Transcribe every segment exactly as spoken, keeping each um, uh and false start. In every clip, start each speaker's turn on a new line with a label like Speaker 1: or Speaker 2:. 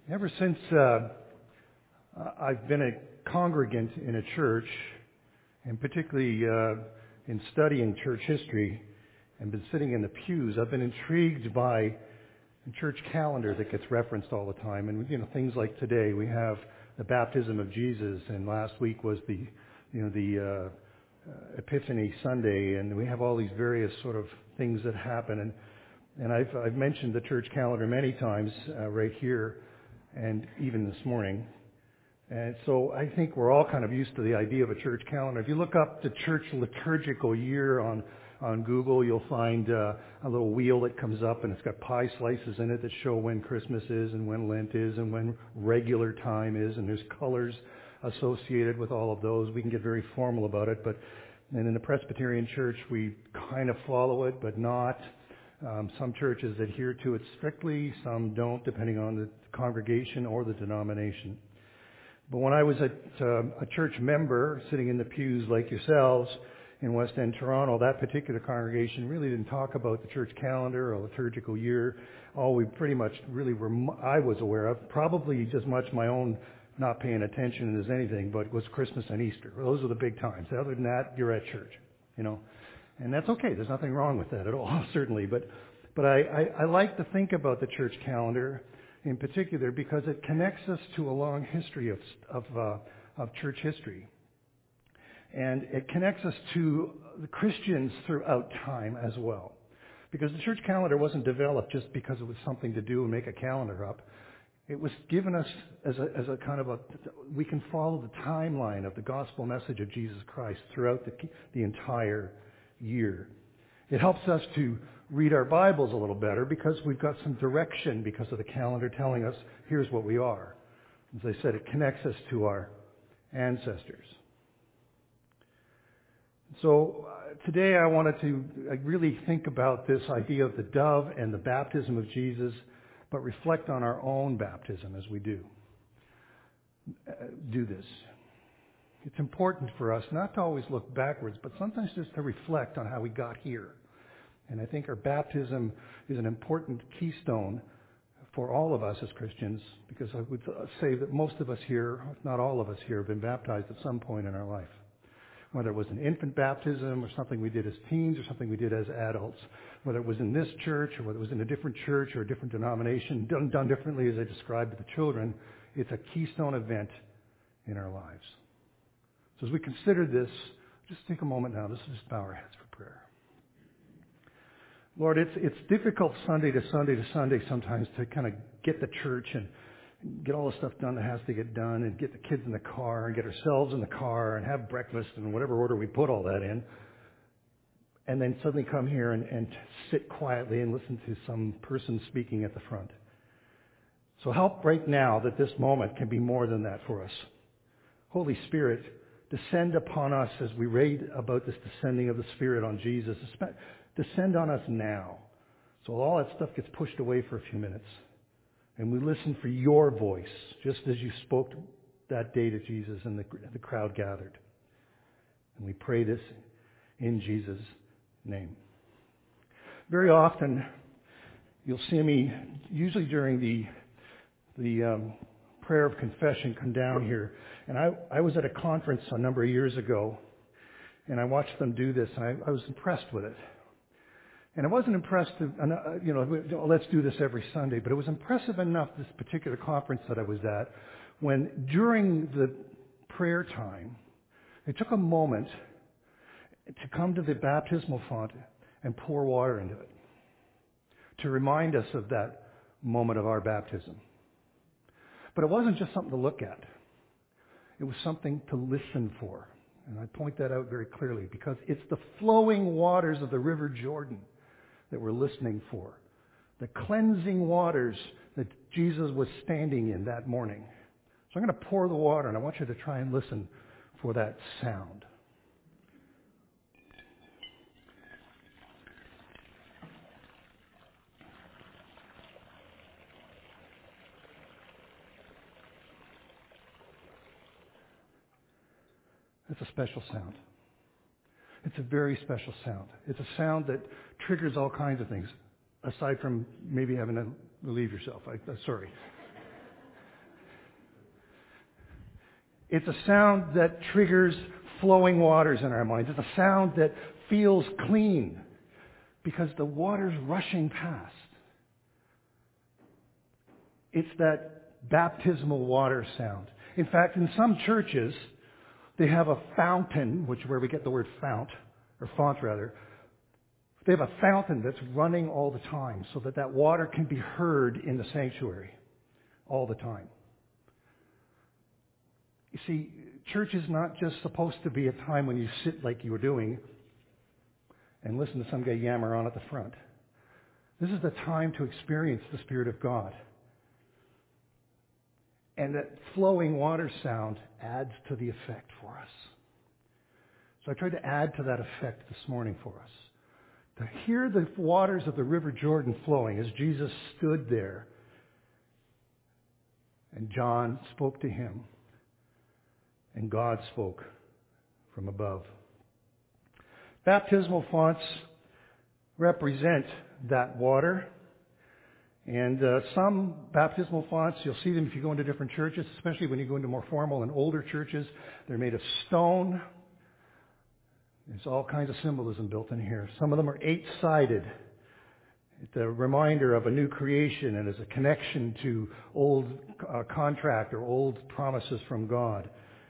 Speaker 1: Ever since uh, I've been a congregant in a church, and particularly uh, in studying church history and been sitting in the pews, I've been intrigued by the church calendar that gets referenced all the time. And, you know, things like today, we have the baptism of Jesus, and last week was the, you know, the uh, uh, Epiphany Sunday, and we have all these various sort of things that happen. And, and I've, I've mentioned the church calendar many times uh, right here, and even this morning. And so I think we're all kind of used to the idea of a church calendar. If you look up the church liturgical year on, on Google, you'll find uh, a little wheel that comes up, and it's got pie slices in it that show when Christmas is and when Lent is and when regular time is, and there's colors associated with all of those. We can get very formal about it, but and in the Presbyterian Church, we kind of follow it, but not. Um, some churches adhere to it strictly, some don't, depending on the congregation or the denomination. But when I was at uh, a church member sitting in the pews like yourselves in West End, Toronto, that particular congregation really didn't talk about the church calendar or liturgical year. All we pretty much really were, I was aware of, probably as much my own not paying attention as anything, but was Christmas and Easter. Those are the big times. Other than that, you're at church, you know. And that's okay. There's nothing wrong with that at all, certainly. But but I, I, I like to think about the church calendar in particular because it connects us to a long history of of, uh, of church history. And it connects us to the Christians throughout time as well. Because the church calendar wasn't developed just because it was something to do and make a calendar up. It was given us as a, as a kind of a, we can follow the timeline of the gospel message of Jesus Christ throughout the, the entire year. It helps us to read our Bibles a little better because we've got some direction because of the calendar telling us here's what we are. As I said, it connects us to our ancestors. So uh, today I wanted to uh, really think about this idea of the dove and the baptism of Jesus, but reflect on our own baptism as we do uh, do this. It's important for us not to always look backwards, but sometimes just to reflect on how we got here. And I think our baptism is an important keystone for all of us as Christians, because I would say that most of us here, if not all of us here, have been baptized at some point in our life. Whether it was an infant baptism or something we did as teens or something we did as adults. Whether it was in this church or whether it was in a different church or a different denomination, done, done differently as I described to the children, it's a keystone event in our lives. So as we consider this, just take a moment now. Let's just bow our heads for prayer. Lord, it's it's difficult Sunday to Sunday to Sunday sometimes to kind of get the church and get all the stuff done that has to get done and get the kids in the car and get ourselves in the car and have breakfast in whatever order we put all that in. And then suddenly come here and, and sit quietly and listen to some person speaking at the front. So help right now that this moment can be more than that for us. Holy Spirit, descend upon us as we read about this descending of the Spirit on Jesus. Descend on us now. So all that stuff gets pushed away for a few minutes. And we listen for your voice, just as you spoke that day to Jesus and the, the crowd gathered. And we pray this in Jesus' name. Very often, you'll see me, usually during the the um, prayer of confession, come down here. And I, I was at a conference a number of years ago, and I watched them do this, and I, I was impressed with it. And I wasn't impressed, to, you know, let's do this every Sunday, but it was impressive enough, this particular conference that I was at, when during the prayer time, they took a moment to come to the baptismal font and pour water into it, to remind us of that moment of our baptism. But it wasn't just something to look at. It was something to listen for. And I point that out very clearly because it's the flowing waters of the River Jordan that we're listening for. The cleansing waters that Jesus was standing in that morning. So I'm going to pour the water, and I want you to try and listen for that sound. It's a special sound. It's a very special sound. It's a sound that triggers all kinds of things, aside from maybe having to relieve yourself. I, uh, sorry. It's a sound that triggers flowing waters in our minds. It's a sound that feels clean because the water's rushing past. It's that baptismal water sound. In fact, in some churches, they have a fountain, which is where we get the word fount, or font rather. They have a fountain that's running all the time so that that water can be heard in the sanctuary all the time. You see, church is not just supposed to be a time when you sit like you were doing and listen to some guy yammer on at the front. This is the time to experience the Spirit of God. And that flowing water sound adds to the effect for us. So I tried to add to that effect this morning for us. To hear the waters of the River Jordan flowing as Jesus stood there and John spoke to him and God spoke from above. Baptismal fonts represent that water. And uh, some baptismal fonts, you'll see them if you go into different churches, especially when you go into more formal and older churches. They're made of stone. There's all kinds of symbolism built in here. Some of them are eight-sided. It's a reminder of a new creation and is a connection to old uh, contract or old promises from God.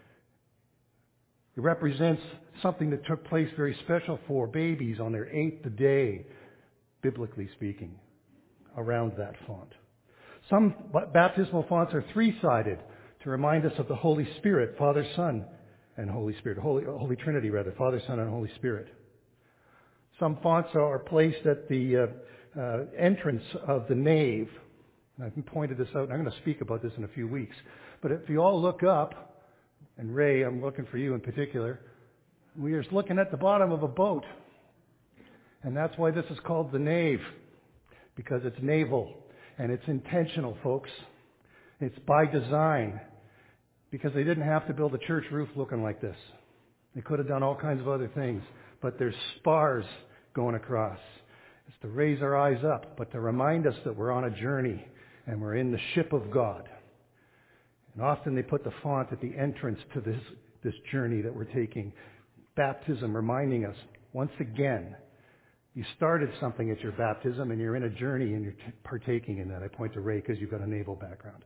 Speaker 1: It represents something that took place very special for babies on their eighth day, biblically speaking, around that font. Some baptismal fonts are three-sided to remind us of the Holy Spirit, Father, Son, and Holy Spirit. Holy, Holy Trinity, rather. Father, Son, and Holy Spirit. Some fonts are placed at the uh, uh, entrance of the nave. I've pointed this out, and I'm going to speak about this in a few weeks. But if you all look up, and Ray, I'm looking for you in particular, we are looking at the bottom of a boat. And that's why this is called the nave, because it's naval, and it's intentional, folks. It's by design, because they didn't have to build a church roof looking like this. They could have done all kinds of other things, but there's spars going across. It's to raise our eyes up, but to remind us that we're on a journey, and we're in the ship of God. And often they put the font at the entrance to this, this journey that we're taking. Baptism reminding us, once again, you started something at your baptism and you're in a journey and you're t- partaking in that. I point to Ray because you've got a naval background.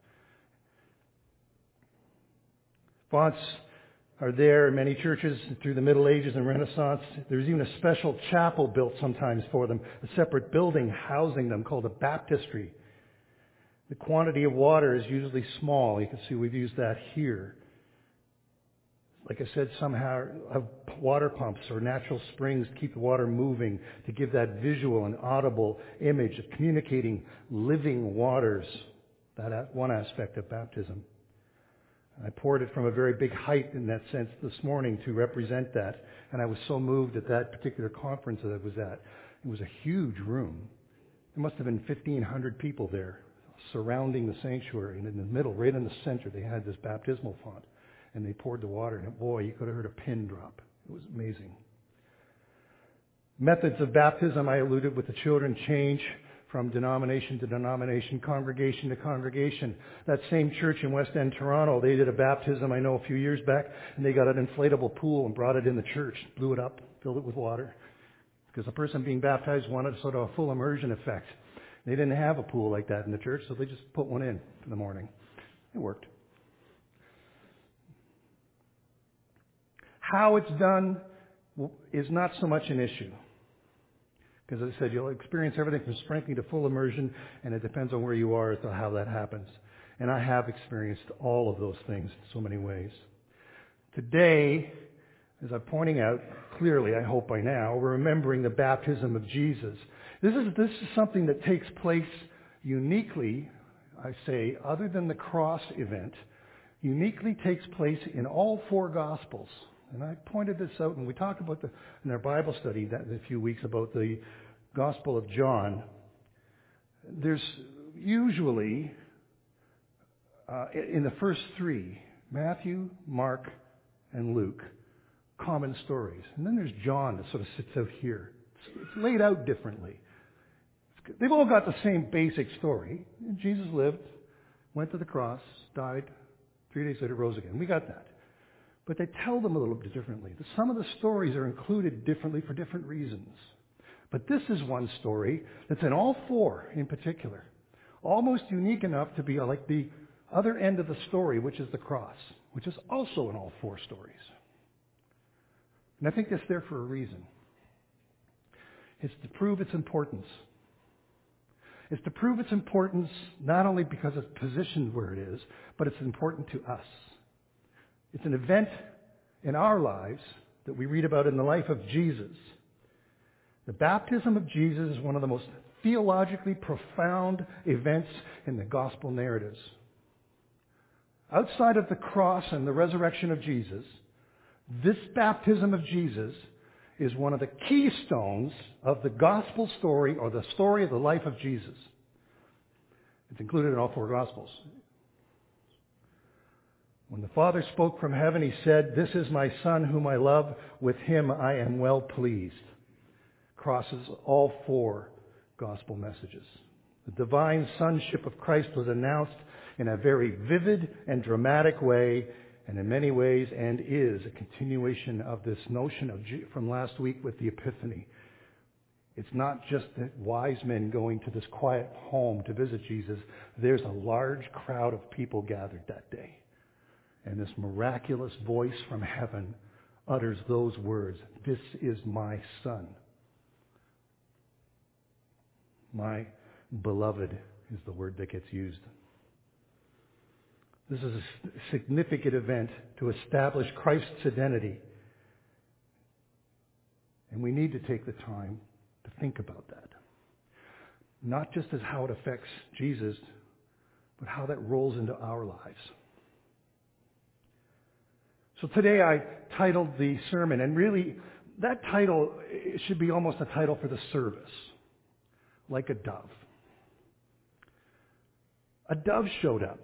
Speaker 1: Fonts are there in many churches through the Middle Ages and Renaissance. There's even a special chapel built sometimes for them, a separate building housing them called a baptistry. The quantity of water is usually small. You can see we've used that here. Like I said, somehow have water pumps or natural springs to keep the water moving, to give that visual and audible image of communicating living waters. That one aspect of baptism. I poured it from a very big height in that sense this morning to represent that. And I was so moved at that particular conference that I was at. It was a huge room. There must have been fifteen hundred people there surrounding the sanctuary. And in the middle, right in the center, they had this baptismal font. And they poured the water, and boy, you could have heard a pin drop. It was amazing. Methods of baptism, I alluded with the children, change from denomination to denomination, congregation to congregation. That same church in West End, Toronto, they did a baptism, I know, a few years back, and they got an inflatable pool and brought it in the church, blew it up, filled it with water, because the person being baptized wanted sort of a full immersion effect. They didn't have a pool like that in the church, so they just put one in in the morning. It worked. How it's done is not so much an issue. Because as I said, you'll experience everything from sprinkling to full immersion, and it depends on where you are as to how that happens. And I have experienced all of those things in so many ways. Today, as I'm pointing out clearly, I hope by now, we're remembering the baptism of Jesus. This is, this is something that takes place uniquely, I say, other than the cross event, uniquely takes place in all four Gospels. And I pointed this out, and we talked about the, in our Bible study that, a few weeks about the Gospel of John. There's usually, uh, in the first three, Matthew, Mark, and Luke, common stories. And then there's John that sort of sits out here. It's, it's laid out differently. They've all got the same basic story. Jesus lived, went to the cross, died, three days later rose again. We got that. but they tell them a little bit differently. Some of the stories are included differently for different reasons. But this is one story that's in all four in particular, almost unique enough to be like the other end of the story, which is the cross, which is also in all four stories. And I think that's there for a reason. It's to prove its importance. It's to prove its importance not only because it's positioned where it is, but it's important to us. It's an event in our lives that we read about in the life of Jesus. The baptism of Jesus is one of the most theologically profound events in the gospel narratives. Outside of the cross and the resurrection of Jesus, this baptism of Jesus is one of the keystones of the gospel story or the story of the life of Jesus. It's included in all four gospels. When the Father spoke from heaven, he said, "This is my Son whom I love. With him I am well pleased." Crosses all four gospel messages. The divine sonship of Christ was announced in a very vivid and dramatic way, and in many ways, and is a continuation of this notion of from last week with the Epiphany. It's not just the wise men going to this quiet home to visit Jesus. There's a large crowd of people gathered that day. And this miraculous voice from heaven utters those words, "This is my Son. My beloved," is the word that gets used. This is a significant event to establish Christ's identity. And we need to take the time to think about that. Not just as how it affects Jesus, but how that rolls into our lives. So today I titled the sermon, and really that title it should be almost a title for the service, like a dove. A dove showed up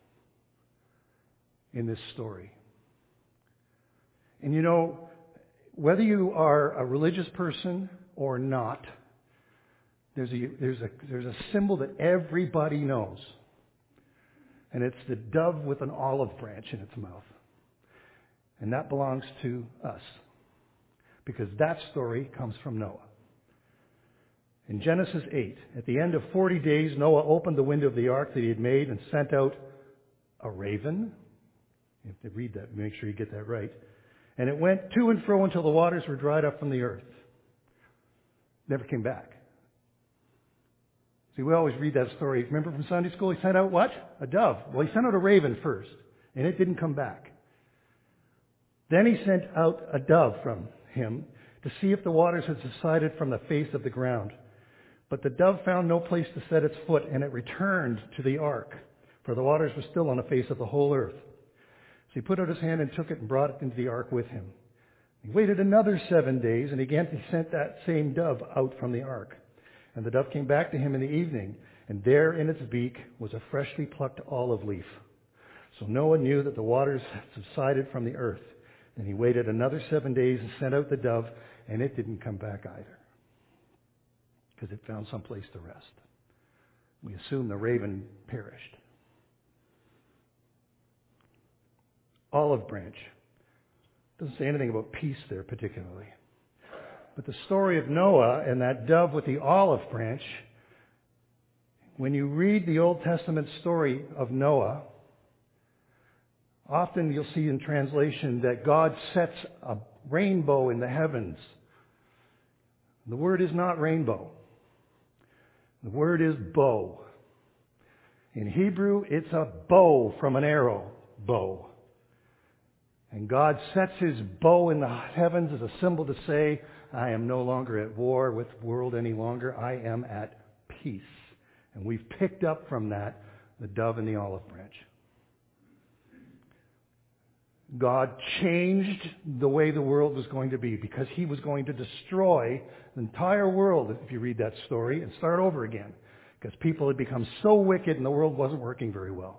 Speaker 1: in this story. And you know, whether you are a religious person or not, there's a, there's a, there's a symbol that everybody knows. And it's the dove with an olive branch in its mouth. And that belongs to us. Because that story comes from Noah. In Genesis eight, at the end of forty days, Noah opened the window of the ark that he had made and sent out a raven. You have to read that, make sure you get that right. And it went to and fro until the waters were dried up from the earth. Never came back. See, we always read that story. Remember from Sunday school, he sent out what? A dove. Well, he sent out a raven first, and it didn't come back. Then he sent out a dove from him to see if the waters had subsided from the face of the ground. But the dove found no place to set its foot, and it returned to the ark, for the waters were still on the face of the whole earth. So he put out his hand and took it and brought it into the ark with him. He waited another seven days, and again he sent that same dove out from the ark. And the dove came back to him in the evening, and there in its beak was a freshly plucked olive leaf. So Noah knew that the waters had subsided from the earth. And he waited another seven days and sent out the dove, and it didn't come back either, because it found some place to rest. We assume the raven perished. Olive branch. Doesn't say anything about peace there particularly. But the story of Noah and that dove with the olive branch, when you read the Old Testament story of Noah, often you'll see in translation that God sets a rainbow in the heavens. The word is not rainbow. The word is bow. In Hebrew, it's a bow from an arrow, bow. And God sets his bow in the heavens as a symbol to say, I am no longer at war with the world any longer. I am at peace. And we've picked up from that the dove and the olive branch. God changed the way the world was going to be because he was going to destroy the entire world, if you read that story, and start over again. Because people had become so wicked and the world wasn't working very well.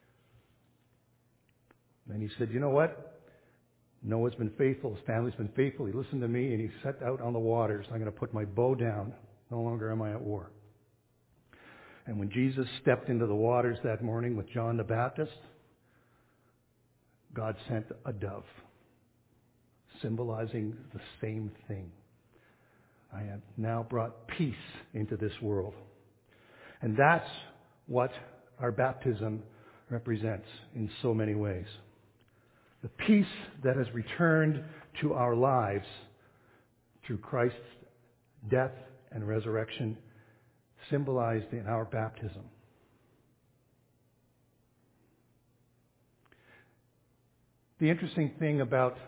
Speaker 1: Then he said, you know what? Noah's been faithful. His family's been faithful. He listened to me and he set out on the waters. I'm going to put my bow down. No longer am I at war. And when Jesus stepped into the waters that morning with John the Baptist, God sent a dove symbolizing the same thing. I have now brought peace into this world. And that's what our baptism represents in so many ways. The peace that has returned to our lives through Christ's death and resurrection, symbolized in our baptism. The interesting thing about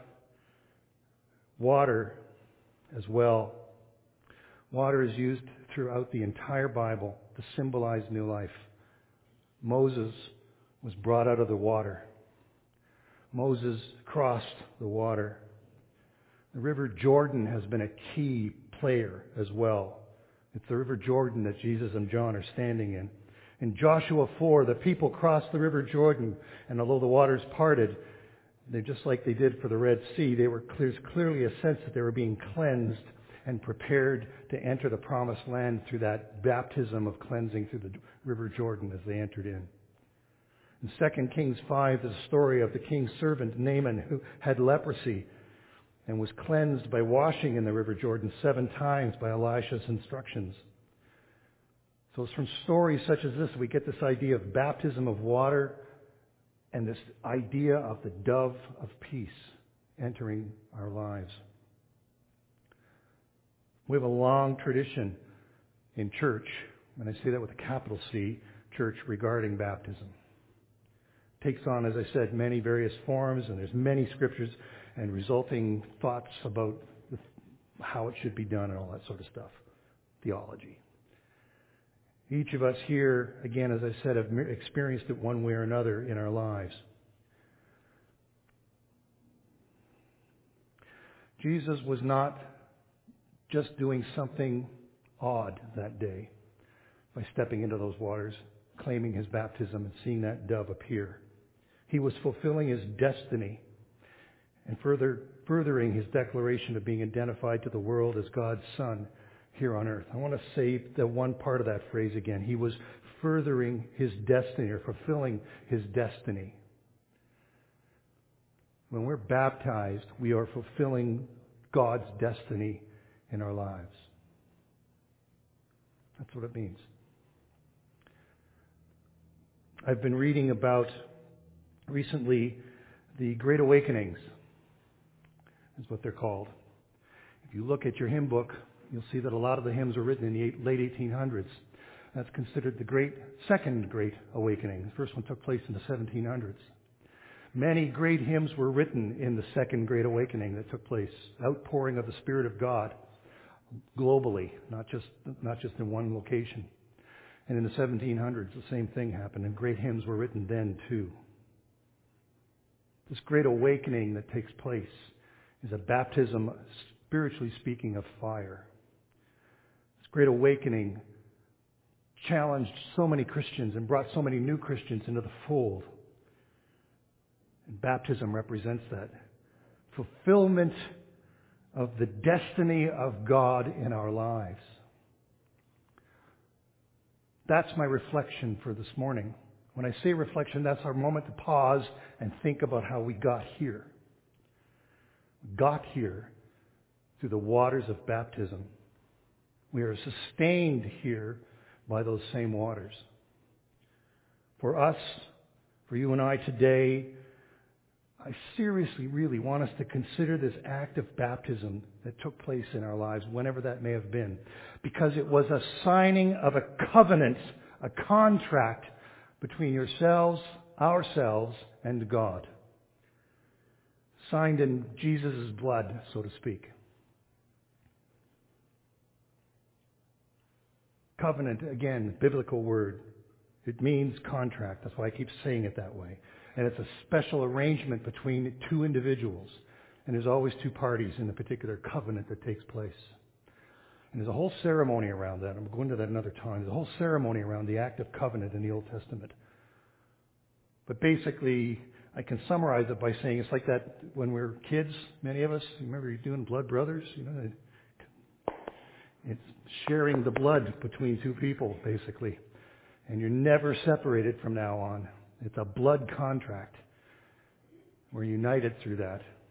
Speaker 1: water as well, water is used throughout the entire Bible to symbolize new life. Moses was brought out of the water. Moses crossed the water. The River Jordan has been a key player as well. It's the River Jordan that Jesus and John are standing in. In Joshua four, the people crossed the River Jordan, and although the waters parted, they just like they did for the Red Sea, they were there's clearly a sense that they were being cleansed and prepared to enter the promised land through that baptism of cleansing through the River Jordan as they entered in. In Second Kings five, there's a story of the king's servant Naaman who had leprosy and was cleansed by washing in the River Jordan seven times by Elisha's instructions. So it's from stories such as this we get this idea of baptism of water and this idea of the dove of peace entering our lives. We have a long tradition in church, and I say that with a capital C, church, regarding baptism. It takes on, as I said, many various forms, and there's many scriptures and resulting thoughts about how it should be done and all that sort of stuff. Theology. Each of us here, again, as I said, have experienced it one way or another in our lives. Jesus was not just doing something odd that day by stepping into those waters, claiming his baptism and seeing that dove appear. He was fulfilling his destiny and further furthering his declaration of being identified to the world as God's Son here on earth. I want to say the one part of that phrase again. He was furthering his destiny or fulfilling his destiny. When we're baptized, we are fulfilling God's destiny in our lives. That's what it means. I've been reading about recently the Great Awakenings, is what they're called. If you look at your hymn book, you'll see that a lot of the hymns were written in the late eighteen hundreds. That's considered the great second Great Awakening. The first one took place in the seventeen hundreds. Many great hymns were written in the second Great Awakening that took place, outpouring of the Spirit of God globally, not just not just in one location. And in the seventeen hundreds, the same thing happened, and great hymns were written then too. This great awakening that takes place is a baptism, spiritually speaking, of fire. This great awakening challenged so many Christians and brought so many new Christians into the fold. And baptism represents that fulfillment of the destiny of God in our lives. That's my reflection for this morning. When I say reflection, that's our moment to pause and think about how we got here. We got here through the waters of baptism. We are sustained here by those same waters. For us, for you and I today, I seriously really want us to consider this act of baptism that took place in our lives, whenever that may have been, because it was a signing of a covenant, a contract between yourselves, ourselves, and God. Signed in Jesus' blood, so to speak. Covenant, again, biblical word. It means contract. That's why I keep saying it that way. And it's a special arrangement between two individuals. And there's always two parties in the particular covenant that takes place. And there's a whole ceremony around that. I'm going to that another time. There's a whole ceremony around the act of covenant in the Old Testament. But basically, I can summarize it by saying it's like that when we were kids, many of us, remember you're doing blood brothers? You know, it's sharing the blood between two people, basically. And you're never separated from now on. It's a blood contract. We're united through that.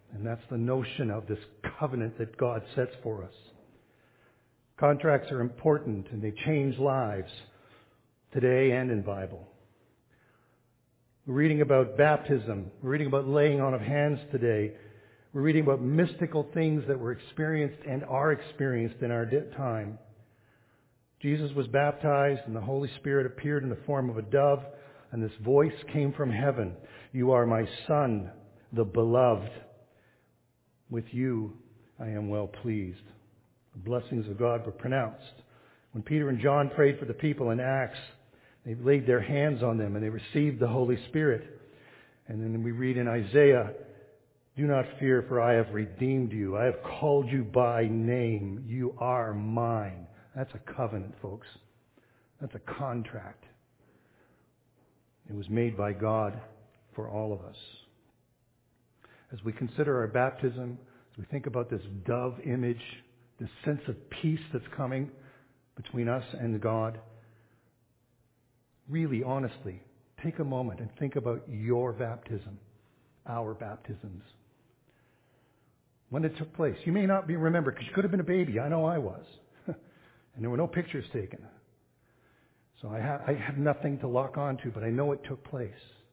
Speaker 1: And that's the notion of this covenant that God sets for us. Contracts are important and they change lives today and in Bible. We're reading about baptism. We're reading about laying on of hands today. We're reading about mystical things that were experienced and are experienced in our time. Jesus was baptized and the Holy Spirit appeared in the form of a dove, and this voice came from heaven. You are my Son, the beloved. With you I am well pleased. The blessings of God were pronounced. When Peter and John prayed for the people in Acts, they laid their hands on them and they received the Holy Spirit. And then we read in Isaiah, do not fear, for I have redeemed you. I have called you by name. You are mine. That's a covenant, folks. That's a contract. It was made by God for all of us. As we consider our baptism, as we think about this dove image, this sense of peace that's coming between us and God, really, honestly, take a moment and think about your baptism, our baptisms. When it took place. You may not be remembered because you could have been a baby. I know I was. And there were no pictures taken. So I have, I have nothing to lock on to, but I know it took place.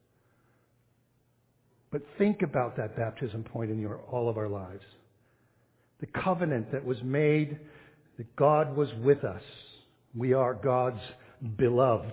Speaker 1: But think about that baptism point in your, all of our lives. The covenant that was made, that God was with us. We are God's beloved.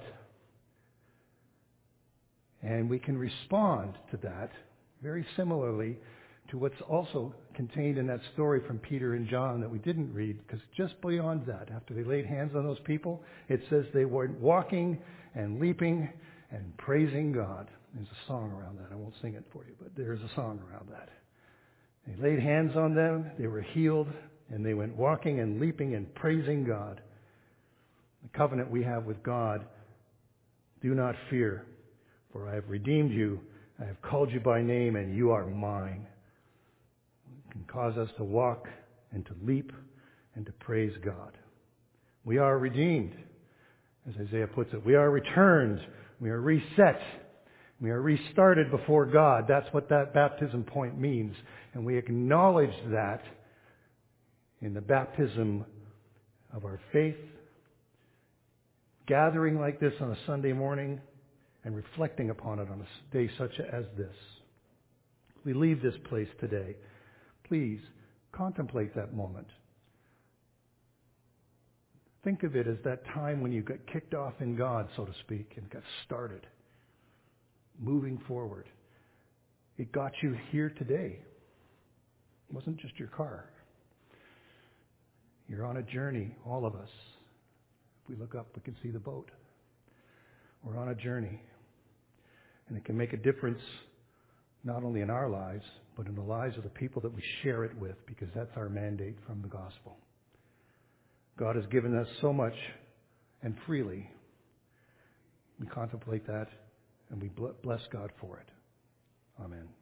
Speaker 1: And we can respond to that very similarly to what's also contained in that story from Peter and John that we didn't read, because just beyond that, after they laid hands on those people, it says they were walking and leaping and praising God. There's a song around that. I won't sing it for you, but there's a song around that. They laid hands on them, they were healed, and they went walking and leaping and praising God. The covenant we have with God, do not fear, for I have redeemed you, I have called you by name, and you are mine. It can cause us to walk and to leap and to praise God. We are redeemed, as Isaiah puts it. We are returned. We are reset. We are restarted before God. That's what that baptism point means. And we acknowledge that in the baptism of our faith, gathering like this on a Sunday morning and reflecting upon it on a day such as this. We leave this place today. Please contemplate that moment. Think of it as that time when you got kicked off in God, so to speak, and got started. Moving forward. It got you here today. It wasn't just your car. You're on a journey, all of us. If we look up, we can see the boat. We're on a journey. And it can make a difference not only in our lives, but in the lives of the people that we share it with, because that's our mandate from the gospel. God has given us so much and freely. We contemplate that and we bless God for it. Amen.